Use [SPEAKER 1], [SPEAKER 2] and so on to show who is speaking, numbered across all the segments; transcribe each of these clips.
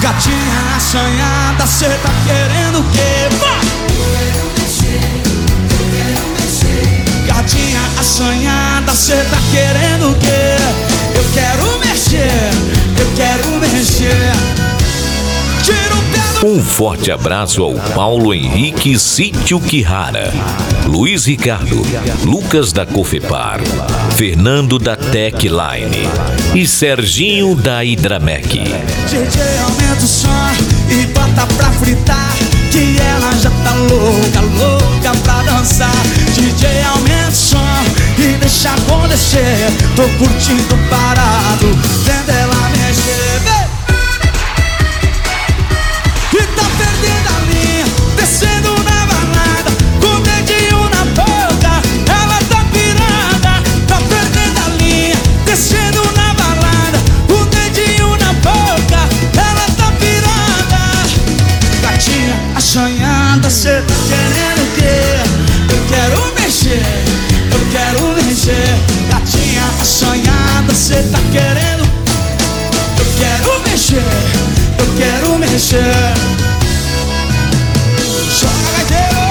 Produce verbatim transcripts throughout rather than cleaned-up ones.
[SPEAKER 1] Gatinha assanhada, cê tá querendo o quê? Gatinha assanhada, cê tá querendo o quê? Eu quero mexer, eu quero mexer. Tira o pé do...
[SPEAKER 2] Um forte abraço ao Paulo Henrique Sítio Quirrara, Luiz Ricardo, Lucas da Cofepar, Fernando da Techline e Serginho da Hidramec.
[SPEAKER 1] D J, aumenta o som e bota pra fritar, que ela já tá louca, louca pra dançar. D J, aumenta o som e deixa acontecer. Tô curtindo parado, vendo ela mexer, vem! E tá perdendo a linha, descendo na balada, com o dedinho na boca, ela tá pirada. Tá perdendo a linha, descendo na balada, com o dedinho na boca, ela tá pirada. Gatinha assanhada, cê tá querendo o quê? Eu quero mexer, eu quero mexer. Gatinha assanhada, cê tá querendo? Eu quero mexer, eu quero mexer. Joga, gaiteiro!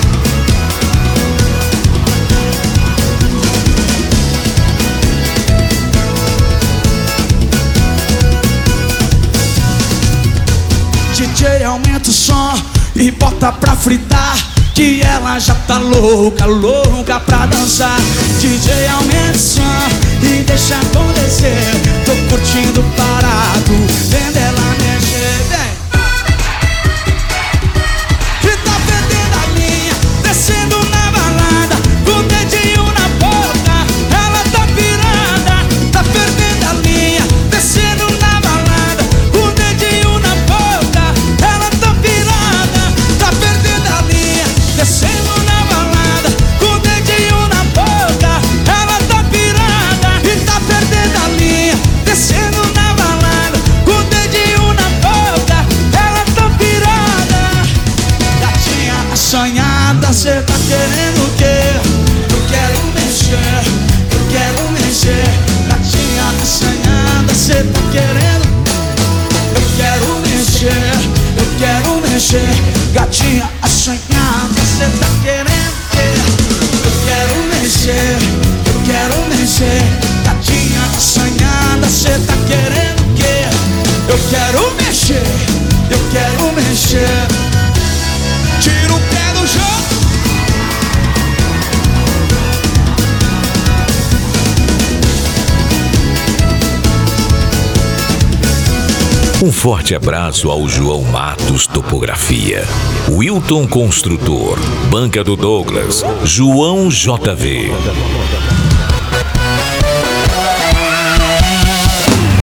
[SPEAKER 1] D J, aumenta o som e bota pra fritar, que ela já tá louca, louca pra dançar. D J, aumenta o som e deixa acontecer. Tô curtindo parado, vendo ela mexer, vem! E tá perdendo a linha, descendo na balada, com o dedinho na boca, ela tá pirada. Tá perdendo a linha, descendo na balada, com o dedinho na boca, ela tá pirada. Tá perdendo a linha, descendo na balada, com o dedinho na boca, ela tá pirada. E tá perdendo a linha, descendo na balada, com o dedinho na boca, ela tá pirada. Gatinha assanhada, cê tá querendo o quê? Eu quero mexer, eu quero mexer. Gatinha assanhada, cê tá querendo? Eu quero mexer, eu quero mexer. Gatinha assanhada, cê tá querendo o quê? Eu quero mexer, eu quero mexer. Gatinha assanhada, cê tá querendo o quê? Eu quero mexer, eu quero mexer. Tira o pé do chão.
[SPEAKER 2] Um forte abraço ao João Matos Topografia, Wilton Construtor, Banca do Douglas, João J V.